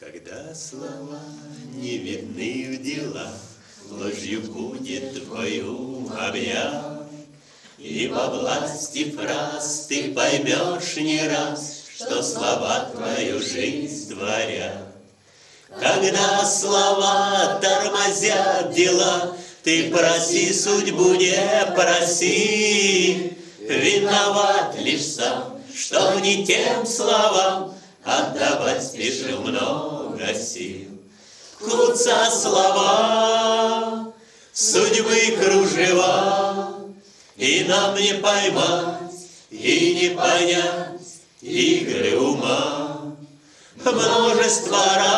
Когда слова не видны в делах, ложью будет твой ум объят, и во власти фраз ты поймешь не раз, что слова твою жизнь творят. Когда слова тормозят дела, ты проси судьбу, не проси. Виноват лишь сам, что не тем словам отдавать спешил много сил. Ткутся слова, судьбы кружева, и нам не поймать, и не понять игры ума. Множество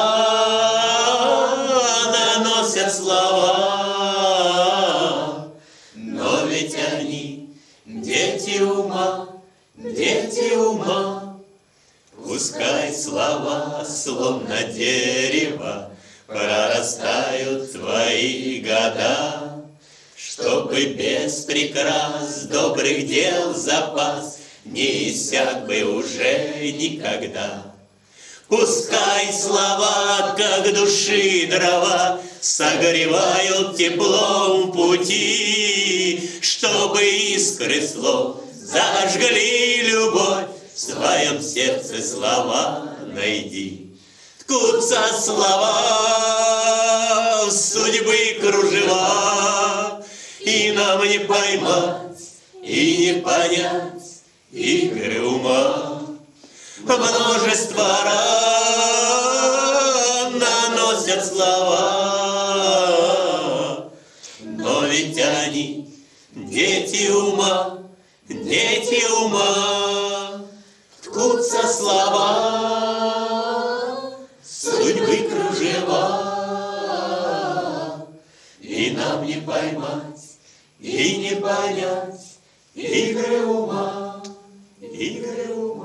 ран наносят слова, но ведь они дети ума, дети ума. Пускай слова, словно дерево, прорастают твои года, чтобы без прикрас добрых дел запас не иссяк бы уже никогда. Пускай слова, как души дрова, согревают теплом пути, чтобы искры слов зажгли любовь, в своем сердце слова найди. Ткутся слова, судьбы кружева, и нам не поймать, и не понять игры ума. Множество ран наносят слова, но ведь они дети ума, дети ума. Ткутся слова, судьбы кружева, и нам не поймать, и не понять игры ума, игры ума.